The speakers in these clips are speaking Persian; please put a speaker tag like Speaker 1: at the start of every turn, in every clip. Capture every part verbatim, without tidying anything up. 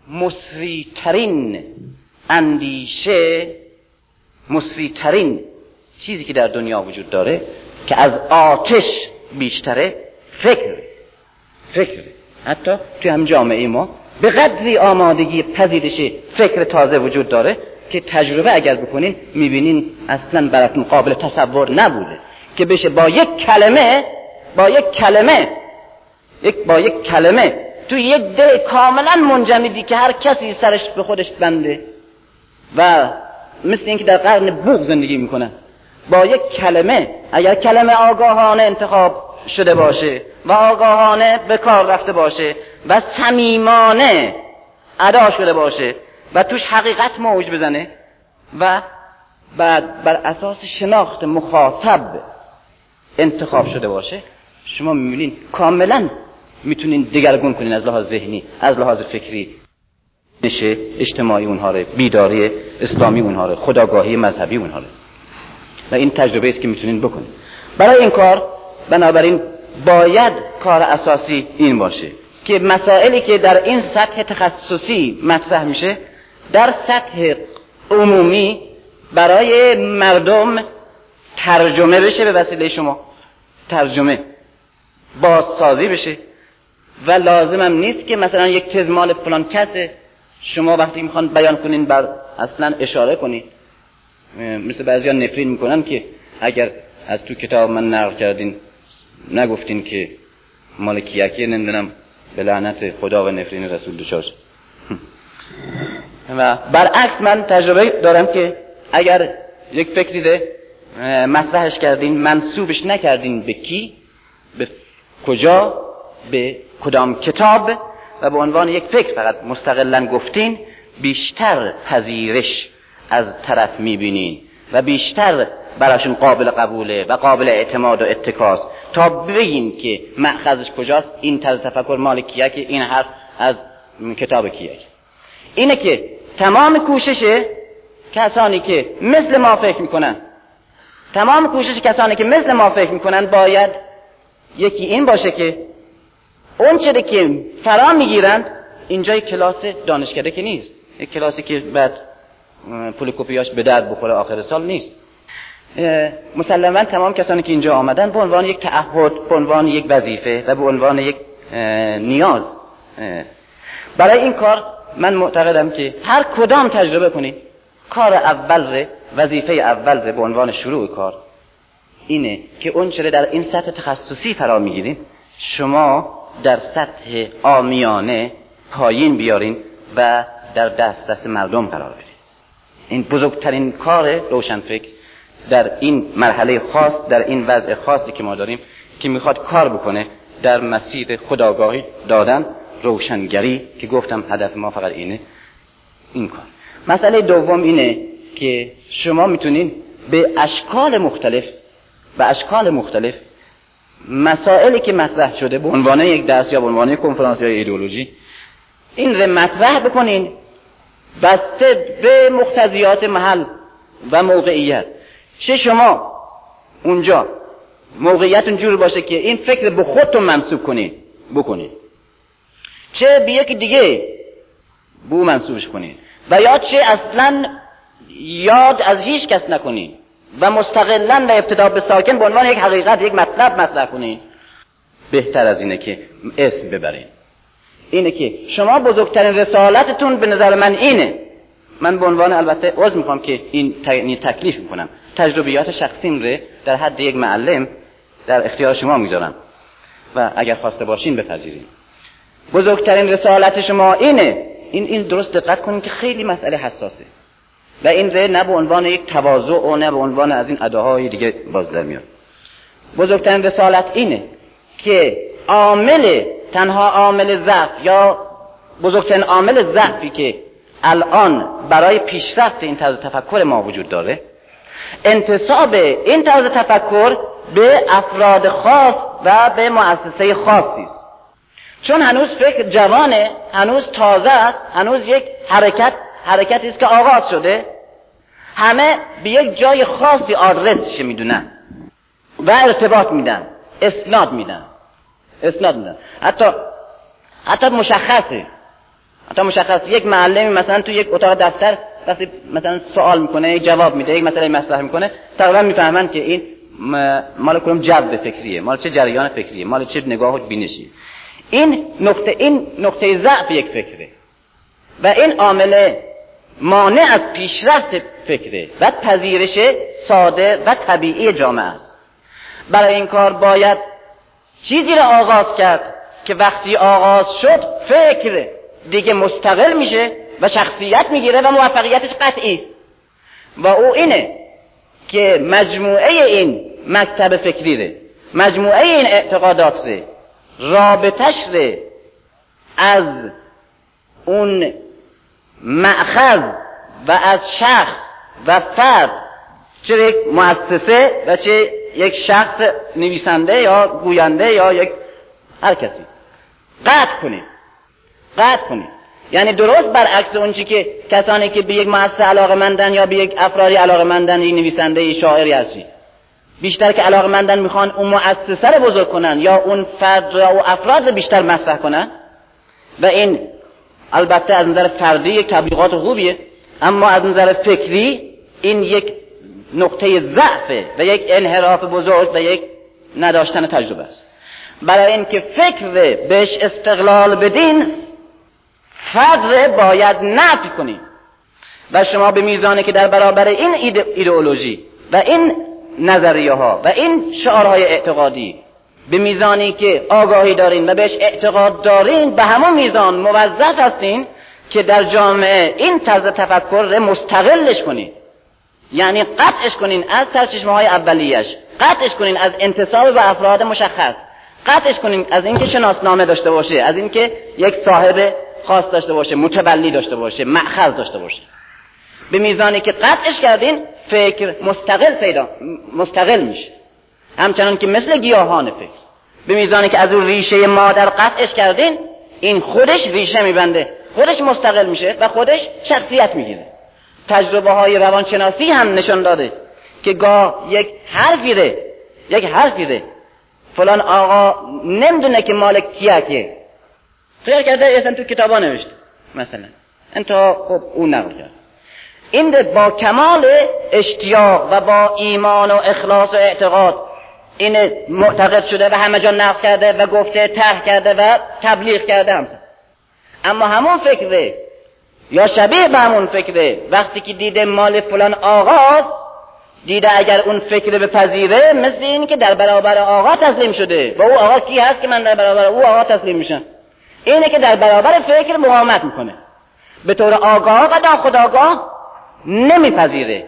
Speaker 1: مسری‌ترین اندیشه، مسری‌ترین چیزی که در دنیا وجود داره که از آتش بیشتره، فکر فکر حتی توی هم جامعه ما به قدری آمادگی پذیرش فکر تازه وجود داره که تجربه اگر بکنین میبینین اصلا براتون قابل تصور نبوده که بشه با یک کلمه با یک کلمه یک با یک کلمه تو یک دل کاملا منجمدی که هر کسی سرش به خودش بنده و مثل اینکه در قرن بوق زندگی میکنه، با یک کلمه اگر کلمه آگاهانه انتخاب شده باشه و آگاهانه به کار رفته باشه و صمیمانه ادا شده باشه و توش حقیقت موج بزنه و بعد بر اساس شناخت مخاطب انتخاب شده باشه، شما میبینین کاملا میتونین دگرگون کنین از لحاظ ذهنی، از لحاظ فکری، نشه اجتماعی اونها رو، بیداری اسلامی اونها رو، خودآگاهی مذهبی اونها رو. و این تجربه است که میتونین بکنین. برای این کار بنابراین باید کار اساسی این باشه که مسائلی که در این سطح تخصصی مطرح میشه در سطح عمومی برای مردم ترجمه بشه، به وسیله شما ترجمه بازسازی بشه و لازمم نیست که مثلا یک تز مال فلان کسه شما وقتی میخوان بیان کنین بر اصلا اشاره کنین. مثل بعضیا نفرین میکنن که اگر از تو کتاب من نقل کردین نگفتین که مال کیکیه، نمیدونم به لعنت خدا و نفرین رسول دچار. و برعکس من تجربه دارم که اگر یک فکری ده مطرحش کردین منسوبش نکردین به کی، به کجا، به کدام کتاب و به عنوان یک فکر فقط مستقلاً گفتین، بیشتر پذیرش از طرف میبینین و بیشتر براشون قابل قبوله و قابل اعتماد و اتکاست تا بگین که مأخذش کجاست، این طرز تفکر مال کیه که این حرف از کتاب کیه. اینه که تمام کوشش کسانی که مثل ما فکر میکنن تمام کوشش کسانی که مثل ما فکر میکنن باید یکی این باشه که اون چیزی که فرا میگیرند اینجا یک کلاس دانشکده که نیست، یک کلاسی که بعد پول کپیاش به درد بخوره آخر سال نیست. مسلماً تمام کسانی که اینجا آمدن به عنوان یک تعهد، به عنوان یک وظیفه و به عنوان یک نیاز. برای این کار من معتقدم که هر کدام تجربه کنید، کار اول، وظیفه اول به عنوان شروع کار اینه که اون چیزی در این سطح تخصصی فرا میگیرین شما در سطح عامیانه پایین بیارین و در دست دست مردم قرار بدین. این بزرگترین کار روشنفکر در این مرحله خاص، در این وضع خاصی که ما داریم که میخواد کار بکنه در مسیر خودآگاهی دادن، روشنگری که گفتم هدف ما فقط اینه. این کار مسئله دوم اینه که شما میتونین به اشکال مختلف به اشکال مختلف مسائلی که مطرح شده به عنوان یک درس یا به عنوان یک کنفرانس یا ایدئولوژی این رو مطرح بکنین بسته به مقتضیات محل و موقعیت. چه شما اونجا موقعیت اونجور باشه که این فکر به خودتون منسوب کنین بکنین، چه به یک دیگه بو منسوبش کنین و یا چه اصلا یاد از هیچ کس نکنین و مستقلاً و ابتدا به ساکن به عنوان یک حقیقت یک مطلب مطرح کنین. بهتر از اینه که اسم ببرین. اینه که شما بزرگترین رسالتتون به نظر من اینه. من به عنوان البته عذر میخوام که این تکلیف میکنم، تجربیات شخصیم رو در حد یک معلم در اختیار شما میذارم و اگر خواسته باشین بپذیرین. بزرگترین رسالت شما اینه. این این درست دقت کنین که خیلی مسئله حساسه و این ره نه به عنوان یک تواضع و نه به عنوان از این اداهای دیگه باز در میاد. بزرگترین رسالت اینه که عامل تنها عامل ضعف یا بزرگترین عامل ضعفی که الان برای پیشرفت این طرز تفکر ما وجود داره انتساب این طرز تفکر به افراد خاص و به مؤسسه خاصی است. چون هنوز فکر جوانه، هنوز تازه است، هنوز یک حرکت حرکتی است که آغاز شده، همه به یک جای خاصی آدرسش میدونن و ارتباط میدن، اسناد میدن اسناد میدن حتی حتی مشخصه حتی مشخص یک معلمی مثلا تو یک اتاق دفتر وقتی مثلا سوال میکنه، جواب میده، یک مسئله مطرح میکنه، تقریبا میفهمن که این مال کدوم جو فکریه، مال چه جریان فکریه، مال چه نگاه و بینشی. این نقطه این نقطه ضعف یک فکره و این عامل مانع از پیشرفت فکره و پذیرش ساده و طبیعی جامعه است. برای این کار باید چیزی را آغاز کرد که وقتی آغاز شد فکر دیگه مستقل میشه و شخصیت میگیره و موفقیتش قطعی است. و او اینه که مجموعه این مکتب فکری ره، مجموعه این اعتقادات ره، رابطش ره از اون مأخذ و از شخص و فرد، چه یک مؤسسه و چه یک شخص نویسنده یا گوینده یا یک هر کسی، قطع کنیم قطع کنیم یعنی درست برعکس اون چی که کسانی که به یک مؤسسه علاقه‌مندن یا به یک افرادی علاقه‌مندن، یک نویسنده، یک شاعری هستی، بیشتر که علاقه‌مندن میخوان اون مؤسسه رو بزرگ کنن یا اون فرد یا اون افراد رو بیشتر مطرح کنن و این البته از نظر فردی یک تبلیغات خوبیه، اما از نظر فکری این یک نقطه ضعفه و یک انحراف بزرگ و یک نداشتن تجربه است. برای اینکه فکر بهش استقلال بدین، فرد باید نفی کنیم و شما به میزانی که در برابر این ایدئولوژی و این نظریه ها و این شعارهای اعتقادی به میزانی که آگاهی دارین و بهش اعتقاد دارین، به همون میزان موظف هستین که در جامعه این طرز تفکر مستقلش کنین، یعنی قطعش کنین از سرچشمه های اولیش، قطعش کنین از انتساب به افراد مشخص، قطعش کنین از اینکه شناسنامه داشته باشه، از اینکه یک صاحب خاص داشته باشه، متولی داشته باشه، مأخذ داشته باشه. به میزانی که قطعش کردین فکر مستقل پیدا مستقل میشه، همچنان که مثل گیاهان فکر به میزانی که از اون ریشه مادر قطعش کردین، این خودش ریشه میبنده، خودش مستقل میشه و خودش شخصیت میگیره. تجربه های روانشناسی هم نشان داده که گاه یک حرفی ره یک حرفی ره فلان آقا نمیدونه که مالک کیه، خیال کرده اصلا تو کتابا نوشته مثلا، انتها خب اون نقل کرد. این با کمال اشتیاق و با ایمان و اخلاص و اعتقاد این معتقد شده و همه جا نقل کرده و گفته، طرح کرده و تبلیغ کرده همسا. اما همون فکره یا شبیه به همون فکره وقتی که دیده مال فلان آقا، دیده اگر اون فکر بپذیره مثل این که در برابر آقا تسلیم شده و او آقا کی هست که من در برابر او آقا تسلیم میشم. اینه که در برابر فکر مقاومت میکنه، به طور آگاه و ناخودآگاه نمیپذیره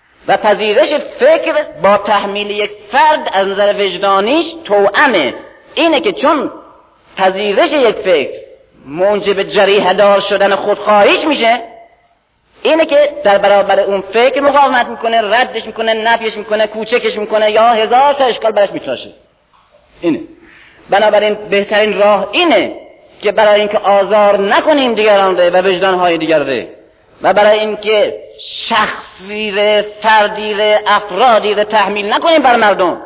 Speaker 1: و پذیرش فکر با تحمیل یک فرد از نظر وجدانیش توأمه. اینه که چون پذیرش یک فکر موجب جریحه دار شدن خودخواهیش میشه، اینه که در برابر اون فکر مقاومت میکنه، ردش میکنه، نفیش میکنه، کوچکش میکنه یا هزار تا اشکال برش میتراشه. اینه بنابراین بهترین راه اینه که برای اینکه آزار نکنیم دیگران ره و وجدانهای دیگر ره و برای اینکه شخصی ره، فردی ره، افرادی ره تحمیل نکنیم بر مردم،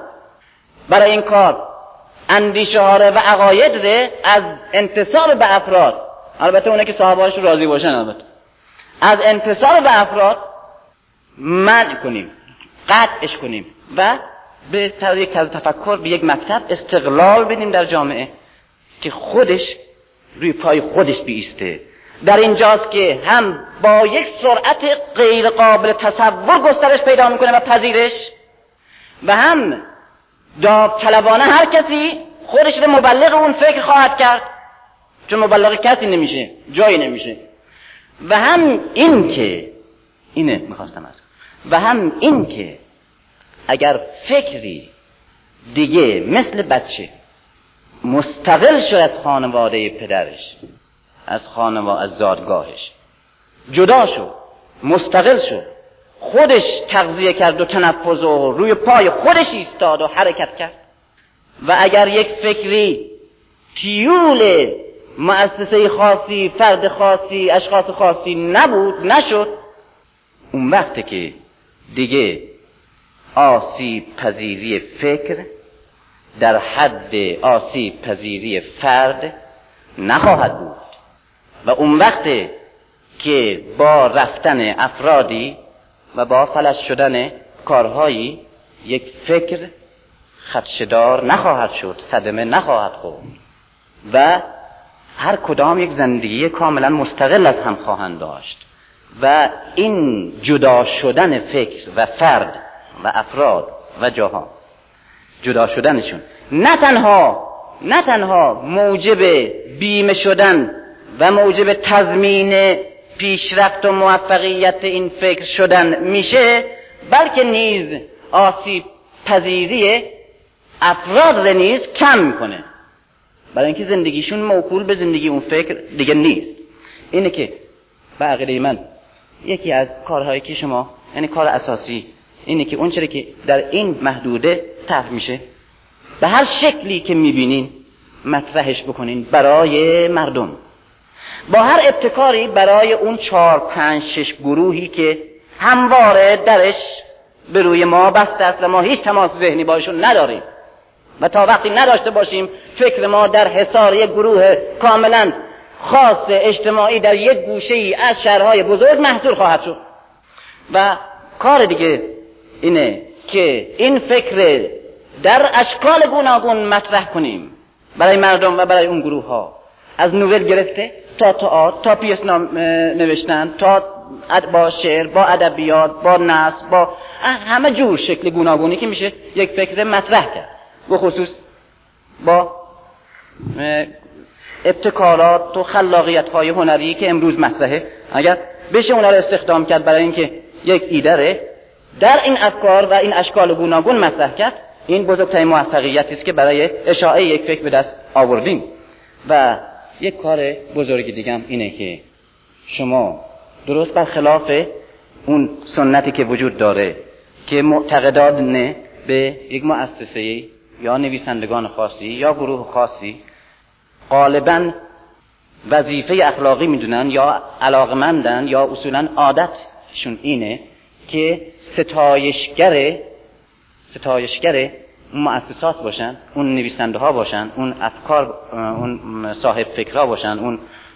Speaker 1: برای این کار اندیشه ها ره و عقاید ره از انتصاب به افراد، البته اونه که صاحبهاش راضی باشن، البته از انتصاب به افراد منع کنیم، قطعش کنیم و به طور یک طرز تفکر به یک مکتب استقلال بدیم در جامعه که خودش روی پای خودش بیسته. در اینجاست که هم با یک سرعت غیر قابل تصور گسترش پیدا میکنه و پذیرش، و هم داوطلبانه هر کسی خودش رو مبلغ اون فکر خواهد کرد، چون مبلغ کسی نمیشه، جایی نمیشه. و هم این که اینه میخواستم از و هم این که اگر فکری دیگه مثل بچه مستقل شد از خانواده پدرش، از خانواده، از زادگاهش جدا شد، مستقل شد، خودش تغذیه کرد و تنفس و روی پای خودش ایستاد و حرکت کرد، و اگر یک فکری تیول مؤسسه خاصی، فرد خاصی، اشخاص خاصی نبود، نشد، اون وقته که دیگه آسیب پذیری فکر در حد آسیب پذیری فرد نخواهد بود. و اون وقت که با رفتن افرادی و با فلج شدن کارهایی یک فکر خدشه‌دار نخواهد شد، صدمه نخواهد خورد و هر کدام یک زندگی کاملا مستقل از هم خواهند داشت و این جدا شدن فکر و فرد و افراد و جاها، جدا شدنشون نه تنها نه تنها موجب بیمه شدن و موجب تضمین پیشرفت و موفقیت این فکر شدن میشه، بلکه نیز آسیب پذیری افراد را نیز کم میکنه، برای اینکه زندگیشون موکول به زندگی اون فکر دیگه نیست. اینه که به عقیده من یکی از کارهایی که شما، یعنی کار اساسی اینه که اون چیزی که در این محدوده طرح میشه به هر شکلی که میبینین مطرحش بکنین برای مردم، با هر ابتکاری برای اون چهار پنج شش گروهی که همواره درش به روی ما بسته است و ما هیچ تماس ذهنی باشون نداریم و تا وقتی نداشته باشیم فکر ما در حصار یک گروه کاملا خاص اجتماعی در یک گوشه ای از شهرهای بزرگ محصور خواهد شد. و کار دیگه اینه که این فکر در اشکال گوناگون مطرح کنیم برای مردم و برای اون گروه ها، از نوول گرفته تا تئاتر، تا پیس نوشتن، تا با شعر، با ادبیات، با نثر، با همه جور شکل گوناگونی که میشه یک فکر مطرح کرد، به خصوص با ابتکارات و خلاقیت های هنری که امروز مطرحه، اگر بشه اونا رو استخدام کرد برای اینکه یک ایده در این افکار و این اشکال گوناگون مطرح کرد، این بزرگترین موفقیتی است که برای اشاعه یک فکر به دست آوردیم. و یک کار بزرگ دیگه هم اینه که شما درست برخلاف اون سنتی که وجود داره که معتقدانه به یک مؤسسه یا نویسندگان خاصی یا گروه خاصی غالباً وظیفه اخلاقی میدونن یا علاقمندن یا اصولاً عادتشون اینه که ستایشگر ستایشگر اون مؤسسات باشن، اون نویسنده ها باشن، اون افکار، اون صاحب فکرها باشن، اون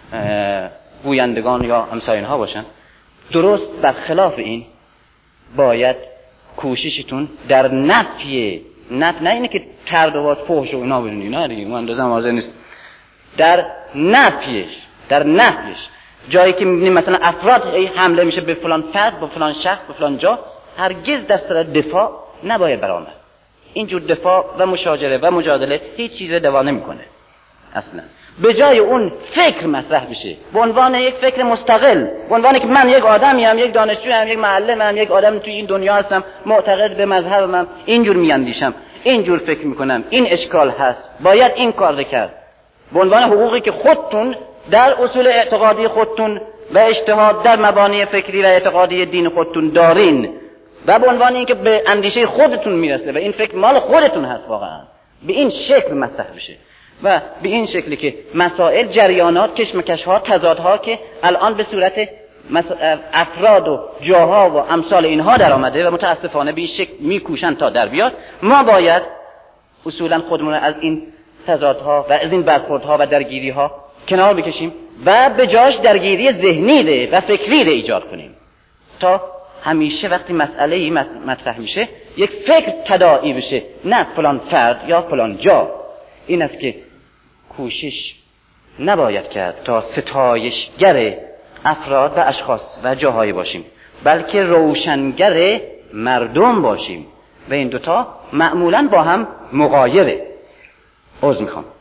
Speaker 1: گویندگان یا امثال اینها باشن. درست برخلاف این باید کوششتون در نفی نفی نه اینه که ترد و باز فحش و اینا بدونی، نه دیگه من اندازم واضح نیست، در نفیش در نفیش جایی که میبینیم مثلا افراد حمله میشه به فلان فرد، به فلان شخص، به فلان جا، هرگز دست در دفاع نباید برآمد. اینجور دفاع و مشاجره و مجادله هیچ چیز دوا نمیکنه اصلا. به جای اون فکر مطرح بشه به عنوان یک فکر مستقل، به عنوان که من یک آدمیم، یک دانشجویم، یک معلمم، یک آدم توی این دنیا هستم، معتقد به مذهبم، اینجور میاندیشم، اینجور فکر میکنم، این اشکال هست، باید این کار کرد، به عنوان حقوقی که خودتون در اصول اعتقادی خودتون و اجتهاد در مبانی فکری و اعتقادی دین خودتون دارین و به عنوان اینکه به اندیشه خودتون میرسه و این فکر مال خودتون هست، واقعا به این شکل مطرح بشه و به این شکلی که مسائل، جریانات، کشمکش‌ها، تضادها که الان به صورت افراد و جاها و امثال اینها در آمده و متاسفانه به این شکل میکوشن تا در بیاد، ما باید اصولا خودمون از این تضادها و از این برخوردها و درگیری‌ها کنار بکشیم و به جاش درگیری ذهنی ده و فکری ده ایجاد کنیم تا همیشه وقتی مسئله‌ای مطرح میشه یک فکر تداعی بشه، نه فلان فرد یا فلان جا. این است که کوشش نباید کرد تا ستایشگر افراد و اشخاص و جاهای باشیم، بلکه روشنگر مردم باشیم و این دوتا معمولاً با هم مغایره. عذر میخوام.